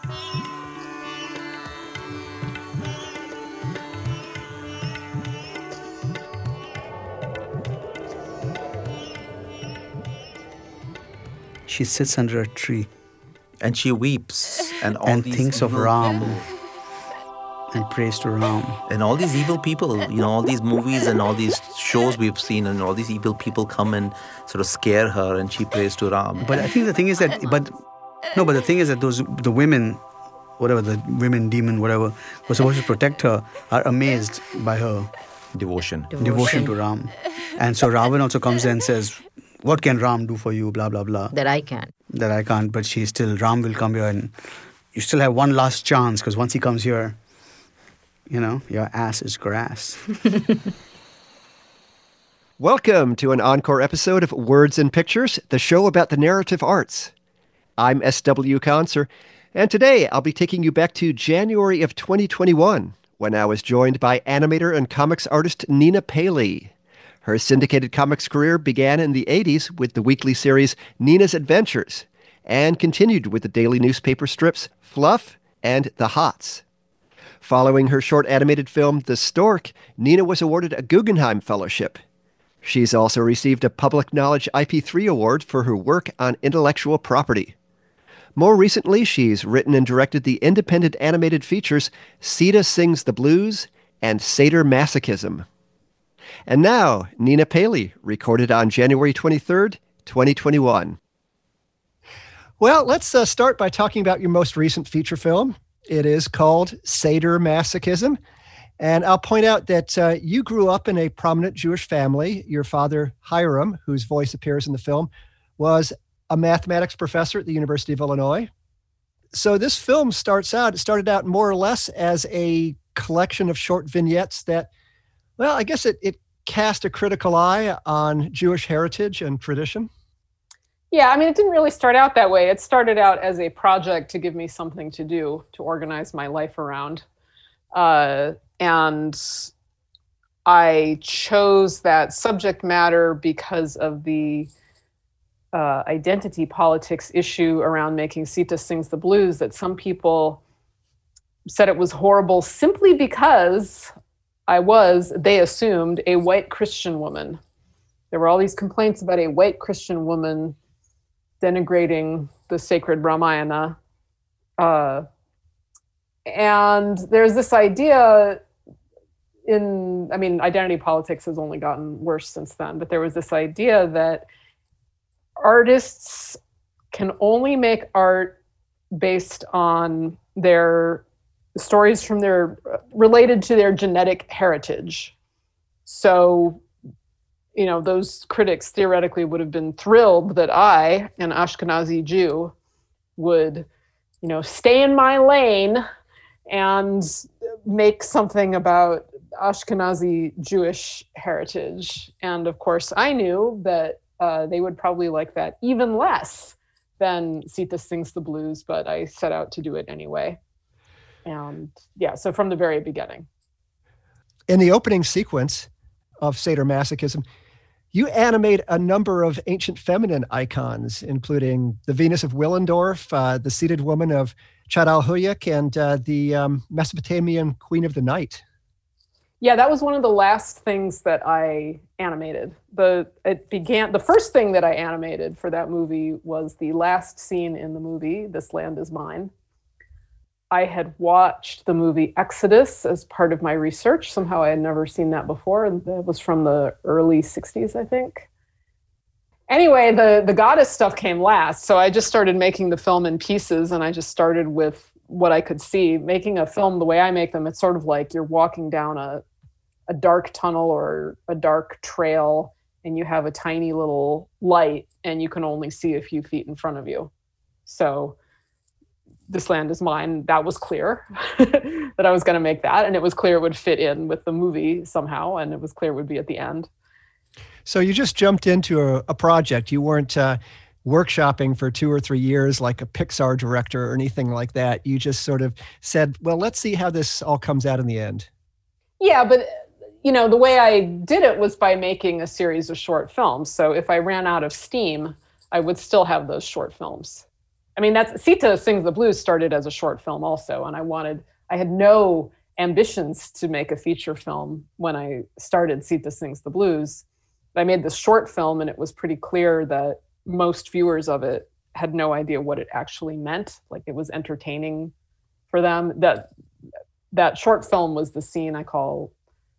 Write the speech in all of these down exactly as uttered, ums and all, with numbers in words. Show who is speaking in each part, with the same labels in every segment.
Speaker 1: She sits under a tree.
Speaker 2: And she weeps. And all
Speaker 1: and
Speaker 2: these
Speaker 1: thinks of
Speaker 2: evil
Speaker 1: Ram
Speaker 2: people.
Speaker 1: and prays to Ram.
Speaker 2: And all these evil people, you know, all these movies and all these shows we've seen, and all these evil people come and sort of scare her, and she prays to Ram.
Speaker 1: But I think the thing is that, but no, but the thing is that those the women, whatever the women demon, whatever, was supposed to protect her, are amazed by her
Speaker 2: Devotion.
Speaker 3: Devotion.
Speaker 1: devotion to Ram, and so Ravan also comes there and says, "What can Ram do for you?" Blah blah blah.
Speaker 3: That I can.
Speaker 1: That I can't, but she still Ram will come here, and you still have one last chance because once he comes here, you know, your ass is grass.
Speaker 4: Welcome to an encore episode of Words and Pictures, the show about the narrative arts. I'm S W Conser, and today I'll be taking you back to January of twenty twenty-one, when I was joined by animator and comics artist Nina Paley. Her syndicated comics career began in the eighties with the weekly series Nina's Adventures, and continued with the daily newspaper strips Fluff and The Hots. Following her short animated film The Stork, Nina was awarded a Guggenheim Fellowship. She's also received a Public Knowledge I P three award for her work on intellectual property. More recently, she's written and directed the independent animated features Sita Sings the Blues and Sadomasochism. And now, Nina Paley, recorded on January twenty-third, twenty twenty-one. Well, let's uh, start by talking about your most recent feature film. It is called Sadomasochism. And I'll point out that uh, you grew up in a prominent Jewish family. Your father, Hiram, whose voice appears in the film, was a mathematics professor at the University of Illinois. So this film starts out, it started out more or less as a collection of short vignettes that, well, I guess it, it cast a critical eye on Jewish heritage and tradition.
Speaker 5: Yeah, I mean, it didn't really start out that way. It started out as a project to give me something to do, to organize my life around. Uh, and I chose that subject matter because of the uh, identity politics issue around making Sita Sings the Blues, that some people said it was horrible simply because I was, they assumed, a white Christian woman. There were all these complaints about a white Christian woman denigrating the sacred Ramayana. Uh, and there's this idea in, I mean, identity politics has only gotten worse since then, but there was this idea that artists can only make art based on their stories from their, related to their genetic heritage. So, you know, those critics theoretically would have been thrilled that I, an Ashkenazi Jew, would, you know, stay in my lane and make something about Ashkenazi Jewish heritage. And of course, I knew that uh, they would probably like that even less than Sita Sings the Blues, but I set out to do it anyway. And yeah, so from the very beginning.
Speaker 4: In the opening sequence of Sadomasochism, you animate a number of ancient feminine icons, including the Venus of Willendorf, uh, the seated woman of Chadalhuyuk, and uh, the um, Mesopotamian Queen of the Night.
Speaker 5: Yeah, that was one of the last things that I animated. The it began the first thing that I animated for that movie was the last scene in the movie, This Land Is Mine. I had watched the movie Exodus as part of my research. Somehow I had never seen that before. And that was from the early sixties, I think. Anyway, the, the goddess stuff came last. So I just started making the film in pieces, and I just started with what I could see. Making a film the way I make them, it's sort of like you're walking down a, a dark tunnel or a dark trail, and you have a tiny little light, and you can only see a few feet in front of you. So This Land Is Mine, that was clear that I was going to make that. And it was clear it would fit in with the movie somehow. And it was clear it would be at the end.
Speaker 4: So you just jumped into a, a project. You weren't uh, workshopping for two or three years like a Pixar director or anything like that. You just sort of said, well, let's see how this all comes out in the end.
Speaker 5: Yeah, but you know, the way I did it was by making a series of short films. So if I ran out of steam, I would still have those short films. I mean, that's Sita Sings the Blues started as a short film also, and I wanted, I had no ambitions to make a feature film when I started Sita Sings the Blues. I made this short film, and it was pretty clear that most viewers of it had no idea what it actually meant. Like, it was entertaining for them. That that short film was the scene I call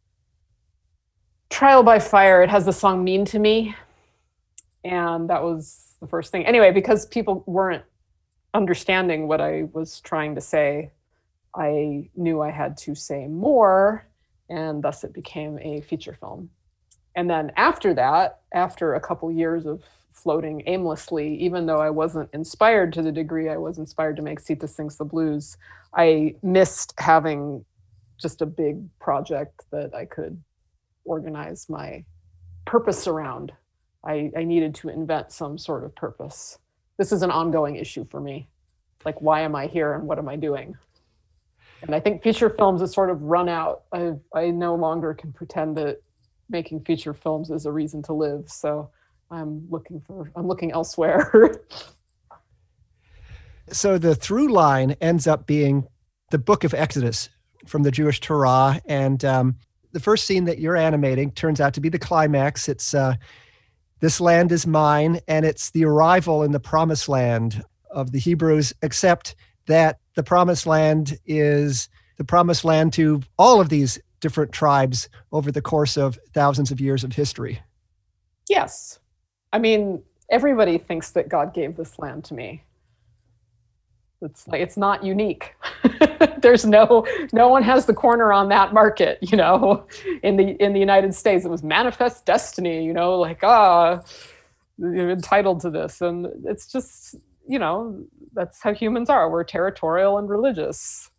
Speaker 5: Trial by Fire. It has the song Mean to Me, and that was the first thing. Anyway, because people weren't understanding what I was trying to say, I knew I had to say more, and thus it became a feature film. And then after that, after a couple years of floating aimlessly, even though I wasn't inspired to the degree I was inspired to make Sita Sings the Blues, I missed having just a big project that I could organize my purpose around. I, I needed to invent some sort of purpose. This is an ongoing issue for me. Like, why am I here and what am I doing? And I think feature films has sort of run out. I I no longer can pretend that making feature films is a reason to live. So I'm looking for, I'm looking elsewhere.
Speaker 4: So the through line ends up being the book of Exodus from the Jewish Torah. And um, the first scene that you're animating turns out to be the climax. It's uh, this land is mine, and it's the arrival in the promised land of the Hebrews, except that the promised land is the promised land to all of these different tribes over the course of thousands of years of history.
Speaker 5: Yes. I mean, everybody thinks that God gave this land to me. It's like, it's not unique. There's no, no one has the corner on that market, you know, in the, in the United States. It was manifest destiny, you know, like, ah, you're entitled to this. And it's just, you know, that's how humans are. We're territorial and religious.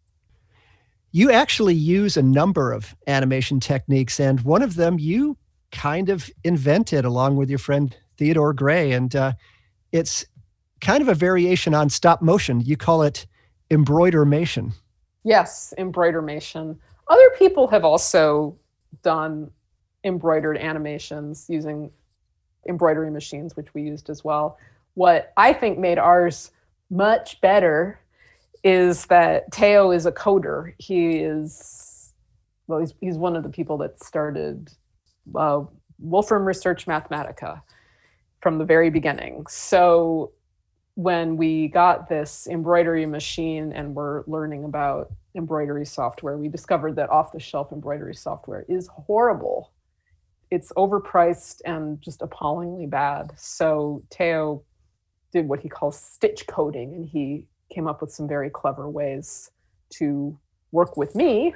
Speaker 4: You actually use a number of animation techniques, and one of them you kind of invented along with your friend Theodore Gray, and uh, it's kind of a variation on stop motion. You call it embroidermation.
Speaker 5: Yes, embroidermation. Other people have also done embroidered animations using embroidery machines, which we used as well. What I think made ours much better is that Theo is a coder. He is, well, he's, he's one of the people that started uh, Wolfram Research Mathematica from the very beginning. So when we got this embroidery machine and we're learning about embroidery software, we discovered that off-the-shelf embroidery software is horrible. It's overpriced and just appallingly bad. So Theo did what he calls stitch coding, and he came up with some very clever ways to work with me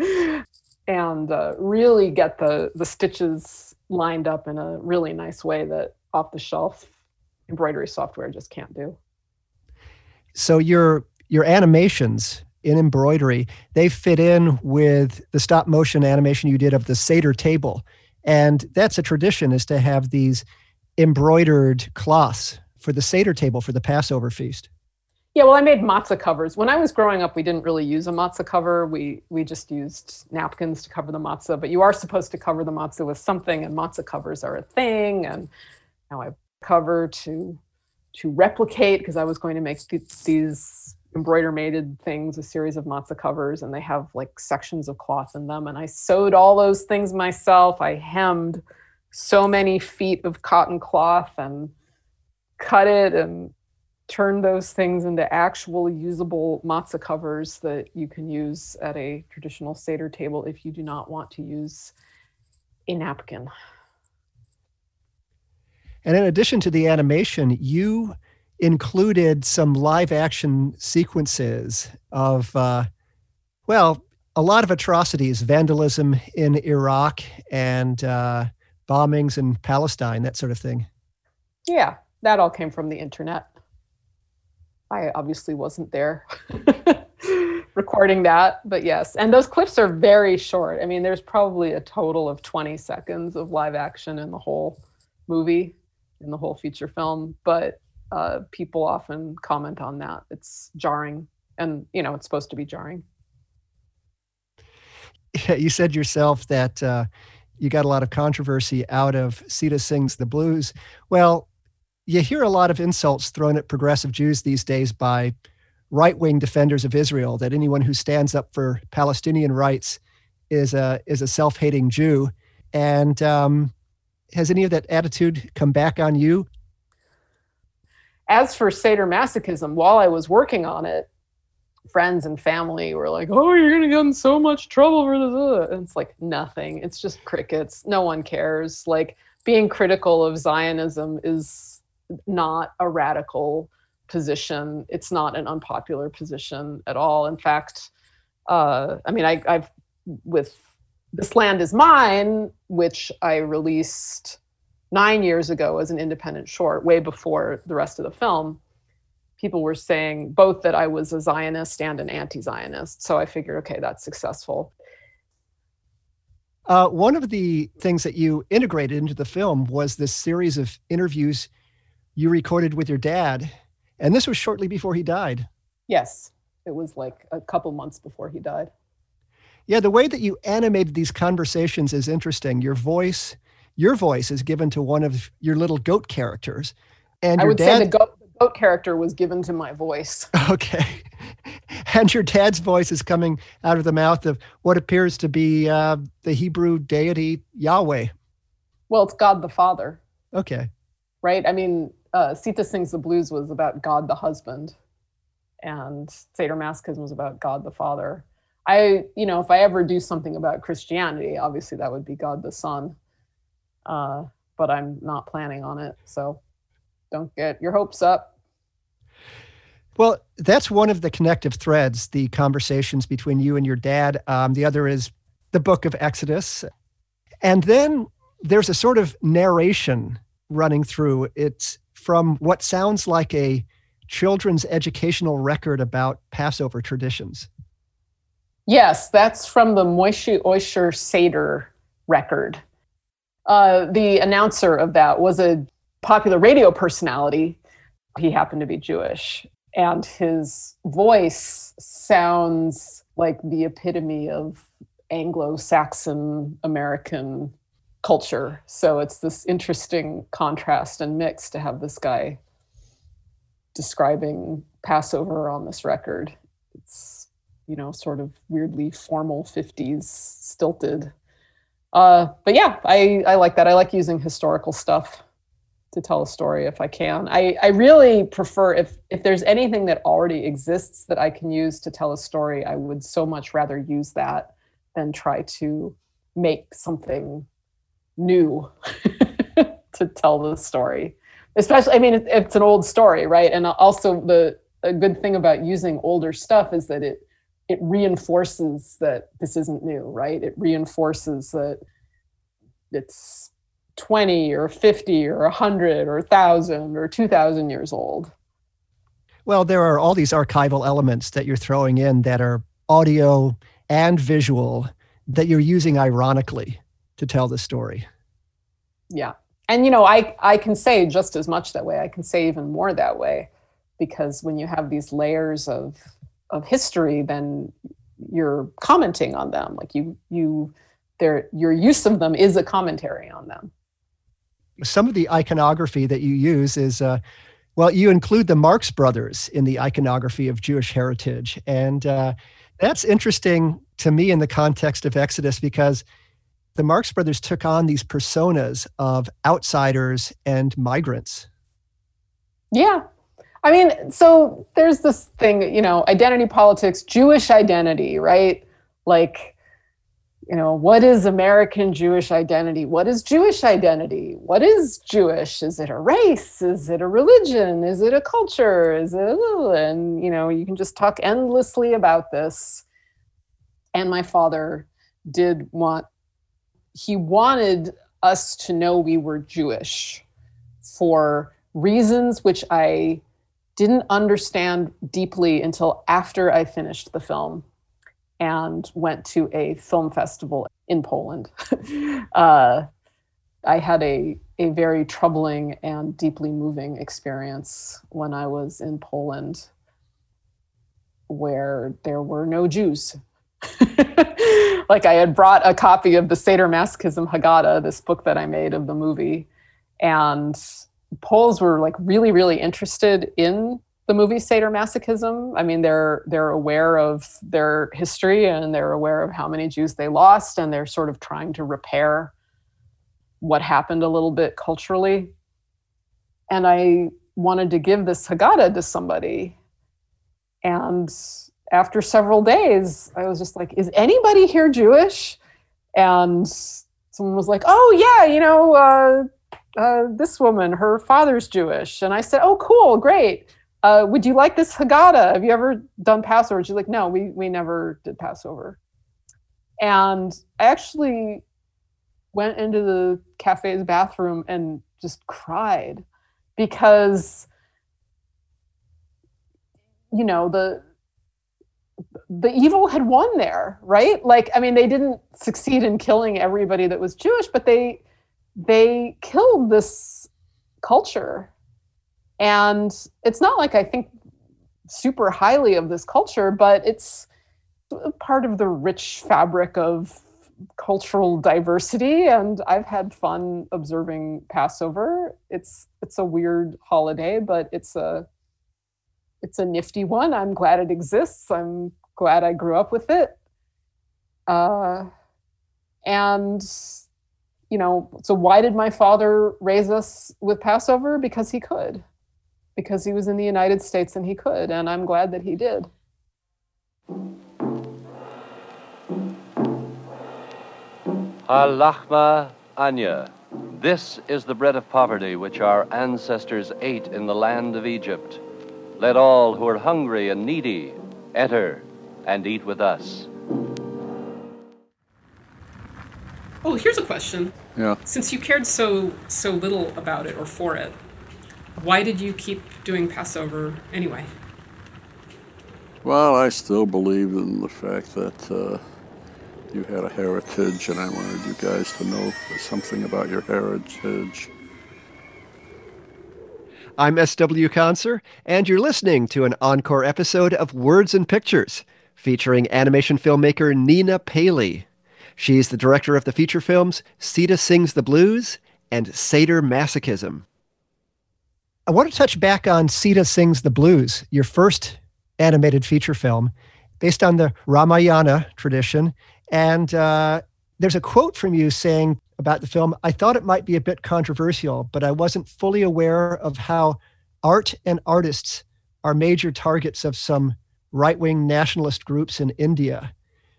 Speaker 5: and uh, really get the, the stitches lined up in a really nice way that off-the-shelf embroidery software just can't do.
Speaker 4: So your your animations in embroidery, they fit in with the stop motion animation you did of the Seder table. And that's a tradition, is to have these embroidered cloths for the Seder table for the Passover feast.
Speaker 5: Yeah, well, I made matzah covers. When I was growing up, we didn't really use a matzah cover. We we just used napkins to cover the matzah, but you are supposed to cover the matzah with something, and matzah covers are a thing. And now I cover to to replicate, because I was going to make th- these embroider-mated things, a series of matzah covers, and they have like sections of cloth in them. And I sewed all those things myself. I hemmed so many feet of cotton cloth and cut it and turn those things into actual usable matzah covers that you can use at a traditional Seder table if you do not want to use a napkin.
Speaker 4: And in addition to the animation, you included some live action sequences of, uh, well, a lot of atrocities, vandalism in Iraq and uh, bombings in Palestine, that sort of thing.
Speaker 5: Yeah, that all came from the internet. I obviously wasn't there recording that, but yes. And those clips are very short. I mean, there's probably a total of twenty seconds of live action in the whole movie, in the whole feature film. But uh, people often comment on that. It's jarring. And, you know, it's supposed to be jarring.
Speaker 4: Yeah, you said yourself that uh, you got a lot of controversy out of Sita Sings the Blues. Well, you hear a lot of insults thrown at progressive Jews these days by right-wing defenders of Israel, that anyone who stands up for Palestinian rights is a is a self-hating Jew. And um, has any of that attitude come back on you?
Speaker 5: As for sadomasochism, while I was working on it, friends and family were like, oh, you're going to get in so much trouble for this. And it's like nothing. It's just crickets. No one cares. Like, being critical of Zionism is not a radical position. It's not an unpopular position at all. In fact, uh, I mean, I, I've, with This Land Is Mine, which I released nine years ago as an independent short, way before the rest of the film, people were saying both that I was a Zionist and an anti-Zionist. So I figured, okay, that's successful.
Speaker 4: Uh, one of the things that you integrated into the film was this series of interviews you recorded with your dad. And this was shortly before he died.
Speaker 5: Yes, it was like a couple months before he died.
Speaker 4: Yeah, the way that you animated these conversations is interesting. Your voice, your voice is given to one of your little goat characters. And
Speaker 5: I
Speaker 4: your
Speaker 5: would
Speaker 4: dad...
Speaker 5: say the goat, the goat character was given to my voice.
Speaker 4: Okay. And your dad's voice is coming out of the mouth of what appears to be uh, the Hebrew deity Yahweh.
Speaker 5: Well, it's God the Father.
Speaker 4: Okay.
Speaker 5: Right? I mean, uh, Sita Sings the Blues was about God the husband, and sadomasochism was about God the Father. I, you know, if I ever do something about Christianity, obviously that would be God the Son. Uh, but I'm not planning on it, so don't get your hopes up.
Speaker 4: Well, that's one of the connective threads, the conversations between you and your dad. Um, the other is the book of Exodus. And then there's a sort of narration running through. It's from what sounds like a children's educational record about Passover traditions.
Speaker 5: Yes, that's from the Moshe Osher Seder record. Uh, the announcer of that was a popular radio personality. He happened to be Jewish. And his voice sounds like the epitome of Anglo-Saxon American culture. So it's this interesting contrast and mix to have this guy describing Passover on this record. It's, you know, sort of weirdly formal fifties, stilted. Uh, but yeah, I, I like that. I like using historical stuff to tell a story if I can. I, I really prefer, if if there's anything that already exists that I can use to tell a story, I would so much rather use that than try to make something new to tell the story. Especially, I mean, it, it's an old story, right? And also the a good thing about using older stuff is that it it reinforces that this isn't new, right? It reinforces that it's twenty or fifty or one hundred or one thousand or two thousand years old.
Speaker 4: Well, there are all these archival elements that you're throwing in that are audio and visual that you're using ironically to tell the story.
Speaker 5: Yeah. And, you know, I, I can say just as much that way. I can say even more that way, because when you have these layers of of history, then you're commenting on them. Like you, you, their, your use of them is a commentary on them.
Speaker 4: Some of the iconography that you use is, uh, well, you include the Marx Brothers in the iconography of Jewish heritage. And uh, that's interesting to me in the context of Exodus, because the Marx Brothers took on these personas of outsiders and migrants.
Speaker 5: Yeah. I mean, so there's this thing, you know, identity politics, Jewish identity, right? Like, you know, what is American Jewish identity? What is Jewish identity? What is Jewish? Is it a race? Is it a religion? Is it a culture? Is it, and, you know, you can just talk endlessly about this. And my father did want, he wanted us to know we were Jewish for reasons which I didn't understand deeply until after I finished the film and went to a film festival in Poland. uh, I had a, a very troubling and deeply moving experience when I was in Poland, where there were no Jews. Like, I had brought a copy of the Sadomasochism Haggadah, this book that I made of the movie, and Poles were like really, really interested in the movie sadomasochism. I mean, they're they're aware of their history and they're aware of how many Jews they lost, and they're sort of trying to repair what happened a little bit culturally. And I wanted to give this Haggadah to somebody. And after several days, I was just like, is anybody here Jewish? And someone was like, oh yeah, you know, uh, uh, this woman, her father's Jewish. And I said, oh, cool, great. Uh, would you like this Haggadah? Have you ever done Passover? She's like, no, we we never did Passover. And I actually went into the cafe's bathroom and just cried because, you know, the the evil had won there, right? Like, I mean, they didn't succeed in killing everybody that was Jewish, but they they killed this culture. And it's not like I think super highly of this culture, but it's part of the rich fabric of cultural diversity. And I've had fun observing Passover. It's it's a weird holiday, but it's a it's a nifty one. I'm glad it exists. I'm glad I grew up with it. Uh, and you know, so why did my father raise us with Passover? Because he could. Because he was in the United States and he could, and I'm glad that he did.
Speaker 3: Halachma Anya. This is the bread of poverty which our ancestors ate in the land of Egypt. Let all who are hungry and needy enter and eat with us.
Speaker 6: Oh, here's a question.
Speaker 7: Yeah.
Speaker 6: Since you cared so so little about it or for it, why did you keep doing Passover anyway?
Speaker 7: Well, I still believe in the fact that uh, you had a heritage, and I wanted you guys to know something about your heritage.
Speaker 4: I'm S W Conser, and you're listening to an encore episode of Words and Pictures, featuring animation filmmaker Nina Paley. She's the director of the feature films Sita Sings the Blues and Sadomasochism.
Speaker 8: I want to touch back on Sita Sings the Blues, your first animated feature film, based on the Ramayana tradition. And uh, there's a quote from you saying about the film, I thought it might be a bit controversial, but I wasn't fully aware of how art and artists are major targets of some right-wing nationalist groups in India.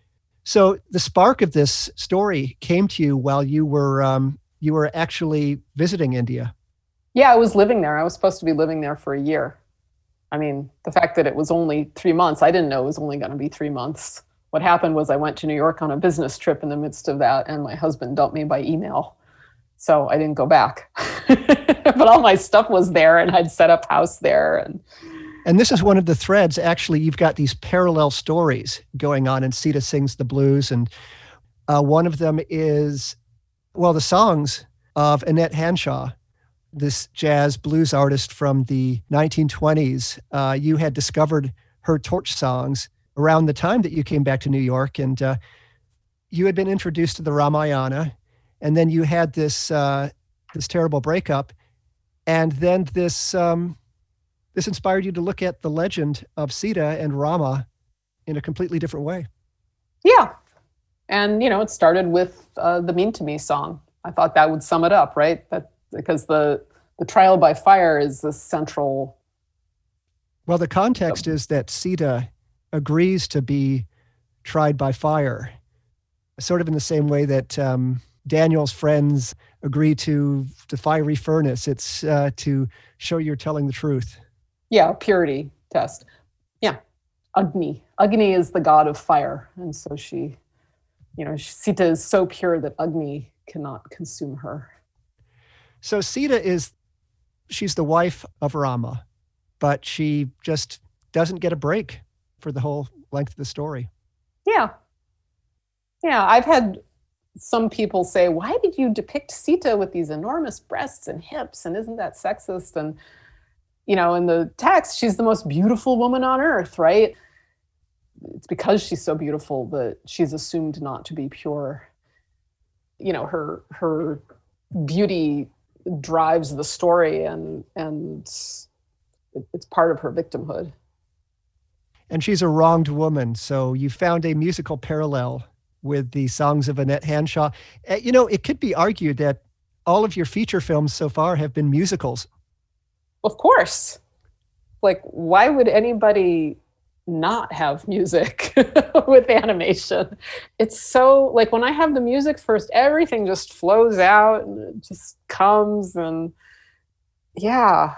Speaker 8: So the spark of this story came to you while you were um, you were actually visiting India.
Speaker 5: Yeah, I was living there. I was supposed to be living there for a year. I mean, the fact that it was only three months, I didn't know it was only going to be three months. What happened was I went to New York on a business trip in the midst of that, and my husband dumped me by email. So I didn't go back. But all my stuff was there, and I'd set up house there. And
Speaker 8: And this is one of the threads. Actually, you've got these parallel stories going on in Sita Sings the Blues. And uh, one of them is, well, the songs of Annette Hanshaw, this jazz blues artist from the nineteen twenties. Uh, you had discovered her torch songs around the time that you came back to New York, and uh, you had been introduced to the Ramayana, and then you had this uh, this terrible breakup, and then this um, this inspired you to look at the legend of Sita and Rama in a completely different way.
Speaker 5: yeah. And, you know, it started with uh, the Mean to Me song. I thought that would sum it up, right? That because the the trial by fire is the central.
Speaker 8: Well, the context is that Sita agrees to be tried by fire, sort of in the same way that um, Daniel's friends agree to the fiery furnace. It's uh, to show you're telling the truth.
Speaker 5: Yeah, purity test. Yeah, Agni. Agni is the god of fire, and so she, you know, Sita is so pure that Agni cannot consume her.
Speaker 8: So Sita is, she's the wife of Rama, but she just doesn't get a break for the whole length of the story.
Speaker 5: Yeah. Yeah, I've had some people say, why did you depict Sita with these enormous breasts and hips? And isn't that sexist? And, you know, in the text, she's the most beautiful woman on earth, right? It's because she's so beautiful that she's assumed not to be pure. You know, her her beauty drives the story, and and it's part of her victimhood.
Speaker 8: And she's a wronged woman. So you found a musical parallel with the songs of Annette Hanshaw. Uh, You know, it could be argued that all of your feature films so far have been musicals.
Speaker 5: Of course. Like, why would anybody not have music with animation? It's so, like, when I have the music first, everything just flows out and it just comes, and yeah.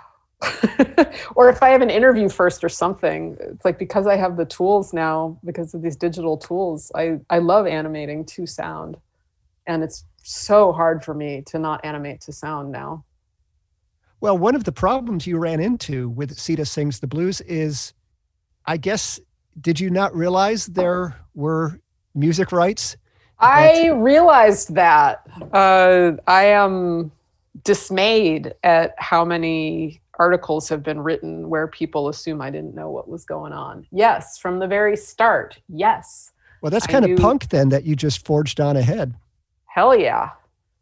Speaker 5: Or if I have an interview first or something, it's like, because I have the tools now, because of these digital tools, I, I love animating to sound. And it's so hard for me to not animate to sound now.
Speaker 8: Well, one of the problems you ran into with Sita Sings the Blues is, I guess, did you not realize there were music rights?
Speaker 5: I realized that. Uh, I am dismayed at how many articles have been written where people assume I didn't know what was going on. Yes, from the very start. Yes.
Speaker 8: Well, that's
Speaker 5: I
Speaker 8: kind of
Speaker 5: knew-
Speaker 8: punk then, that you just forged on ahead.
Speaker 5: Hell yeah.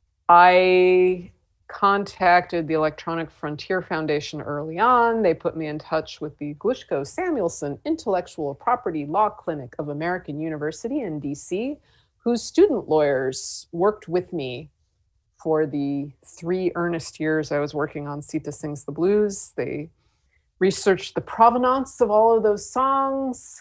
Speaker 5: I contacted the Electronic Frontier Foundation early on. They put me in touch with the Glushko Samuelson Intellectual Property Law Clinic of American University in D C, whose student lawyers worked with me for the three earnest years I was working on Sita Sings the Blues. They researched the provenance of all of those songs.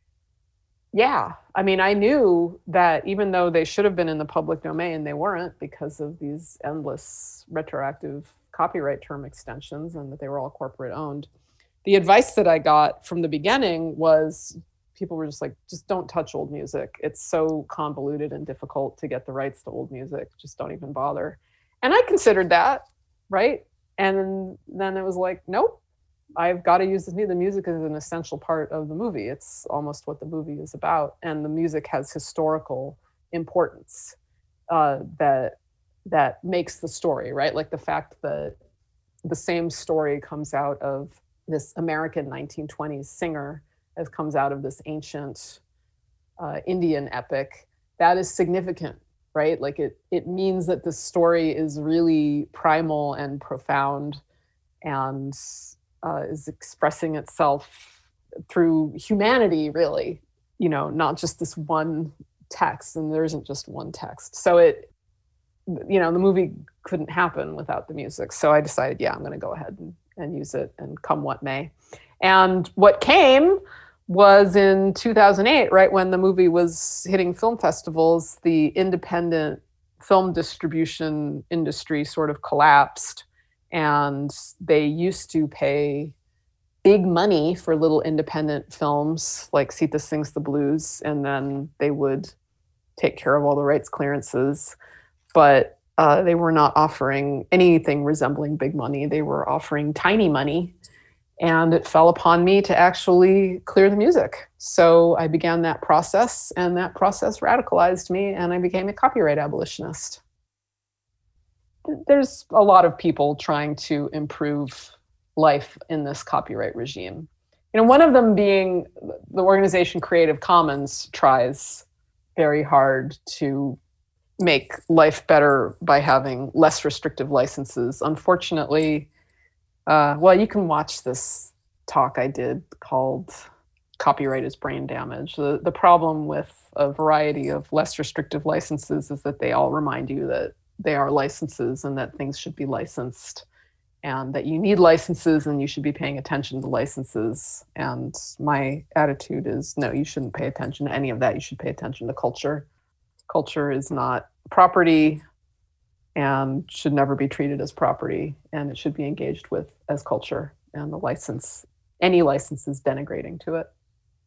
Speaker 5: Yeah, I mean, I knew that even though they should have been in the public domain, they weren't, because of these endless retroactive copyright term extensions, and that they were all corporate owned. The advice that I got from the beginning was, people were just like, just don't touch old music. It's so convoluted and difficult to get the rights to old music. Just don't even bother. And I considered that, right? And then it was like, nope. I've got to use the, the music is an essential part of the movie. It's almost what the movie is about. And the music has historical importance uh, that that makes the story, right? Like the fact that the same story comes out of this American nineteen twenties singer as comes out of this ancient uh, Indian epic. That is significant, right? Like it, it means that the story is really primal and profound, and Uh, is expressing itself through humanity, really, you know, not just this one text, and there isn't just one text. So it, you know, the movie couldn't happen without the music. So I decided, yeah, I'm going to go ahead and, and use it, and come what may. And what came was in two thousand eight, right when the movie was hitting film festivals, the independent film distribution industry sort of collapsed. And they used to pay big money for little independent films like Sita Sings the Blues, and then they would take care of all the rights clearances. But uh, they were not offering anything resembling big money. They were offering tiny money. And it fell upon me to actually clear the music. So I began that process, and that process radicalized me, and I became a copyright abolitionist. There's a lot of people trying to improve life in this copyright regime. You know, one of them being the organization Creative Commons tries very hard to make life better by having less restrictive licenses. Unfortunately, uh, well, you can watch this talk I did called Copyright is Brain Damage. The, the problem with a variety of less restrictive licenses is that they all remind you that they are licenses, and that things should be licensed, and that you need licenses, and you should be paying attention to licenses. And my attitude is, no, you shouldn't pay attention to any of that. You should pay attention to culture. Culture is not property and should never be treated as property, and it should be engaged with as culture. And the license, any license, is denigrating to it.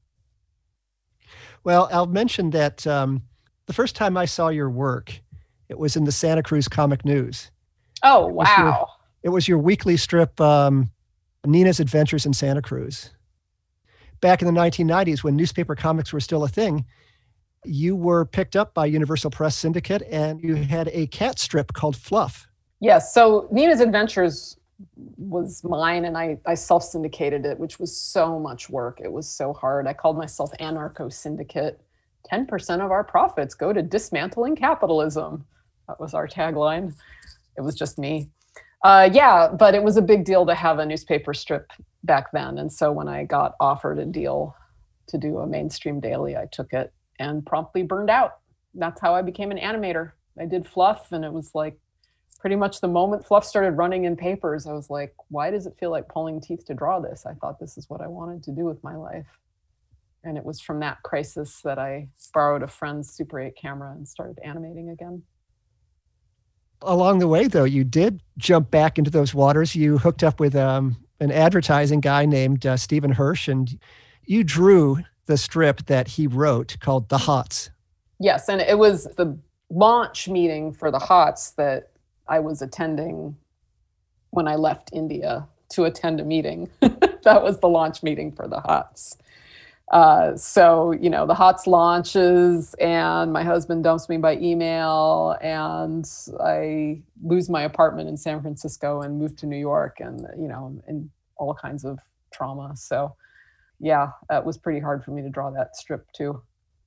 Speaker 8: Well, I'll mention that um, the first time I saw your work, it was in the Santa Cruz Comic News.
Speaker 5: Oh,
Speaker 8: It was your-
Speaker 5: wow.
Speaker 8: It was your weekly strip, um, Nina's Adventures in Santa Cruz. Back in the nineteen nineties, when newspaper comics were still a thing, you were picked up by Universal Press Syndicate, and you had a cat strip called Fluff.
Speaker 5: Yes, so Nina's Adventures was mine, and I, I self-syndicated it, which was so much work. It was so hard. I called myself Anarcho Syndicate. ten percent of our profits go to dismantling capitalism. That was our tagline. It was just me. Uh, yeah, but it was a big deal to have a newspaper strip back then. And so when I got offered a deal to do a mainstream daily, I took it and promptly burned out. That's how I became an animator. I did Fluff, and it was like pretty much the moment Fluff started running in papers, I was like, why does it feel like pulling teeth to draw this? I thought this is what I wanted to do with my life. And it was from that crisis that I borrowed a friend's Super eight camera and started animating again.
Speaker 8: Along the way, though, you did jump back into those waters. You hooked up with um, an advertising guy named uh, Stephen Hirsch, and you drew the strip that he wrote called The Hots.
Speaker 5: Yes, and it was the launch meeting for The Hots that I was attending when I left India to attend a meeting. That was the launch meeting for The Hots. Uh, so, you know, The Hots launches and my husband dumps me by email and I lose my apartment in San Francisco and move to New York and, you know, and all kinds of trauma. So yeah, it was pretty hard for me to draw that strip too.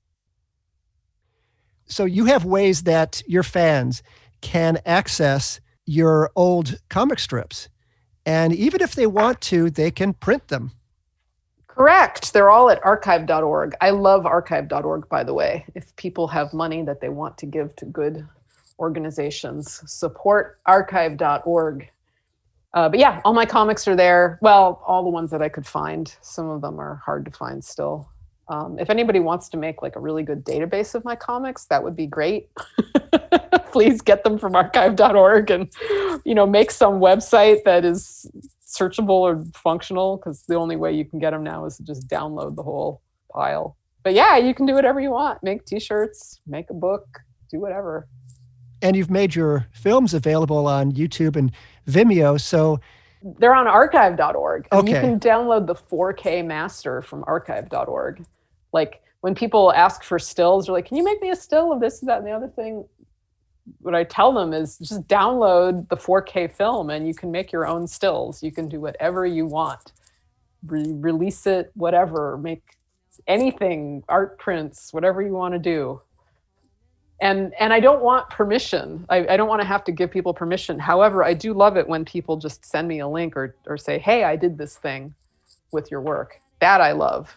Speaker 8: So you have ways that your fans can access your old comic strips. And even if they want to, they can print them.
Speaker 5: Correct. They're all at archive dot org. I love archive dot org, by the way. If people have money that they want to give to good organizations, support archive dot org. Uh, but yeah, all my comics are there. Well, all the ones that I could find. Some of them are hard to find still. Um, if anybody wants to make like a really good database of my comics, that would be great. Please get them from archive dot org and, you know, make some website that is searchable or functional, because the only way you can get them now is to just download the whole pile. But yeah, you can do whatever you want. Make t-shirts, make a book, do whatever.
Speaker 8: And you've made your films available on YouTube and Vimeo, so...
Speaker 5: They're on archive dot org. And
Speaker 8: okay.
Speaker 5: You can download the four K master from archive dot org. Like, when people ask for stills, they're like, can you make me a still of this, that, and the other thing? What I tell them is just download the four K film and you can make your own stills. You can do whatever you want. Re- release it, whatever, make anything, art prints, whatever you want to do. And and I don't want permission. I, I don't want to have to give people permission. However, I do love it when people just send me a link or, or say, hey, I did this thing with your work. That I love.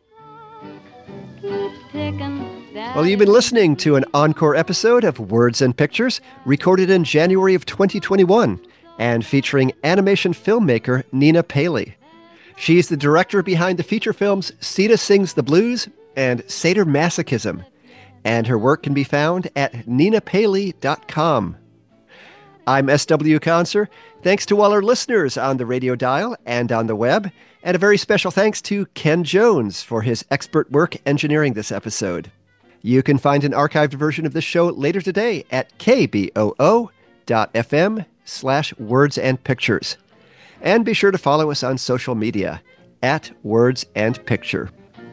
Speaker 4: Well, you've been listening to an encore episode of Words and Pictures, recorded in January of twenty twenty-one, and featuring animation filmmaker Nina Paley. She's the director behind the feature films Sita Sings the Blues and Sadomasochism, and her work can be found at nina paley dot com. I'm S W Conser. Thanks to all our listeners on the radio dial and on the web, and a very special thanks to Ken Jones for his expert work engineering this episode. You can find an archived version of this show later today at k b o o dot f m slash words and pictures. And be sure to follow us on social media at Words and Picture.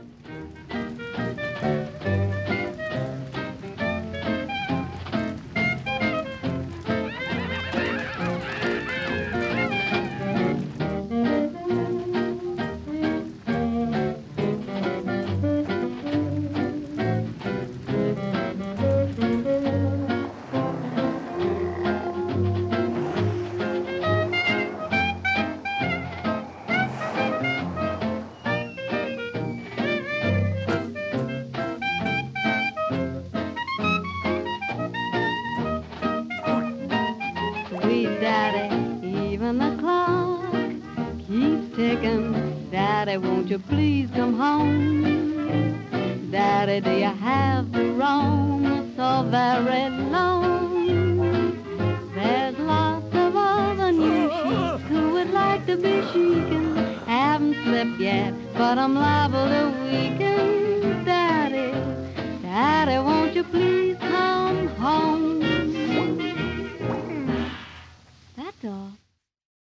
Speaker 9: Daddy, won't you please come home? Daddy, do you have to roam so very long? There's lots of other new sheep who would like to be chic and haven't slept yet, but I'm liable to weaken. Daddy, Daddy, won't you please come home? That's all.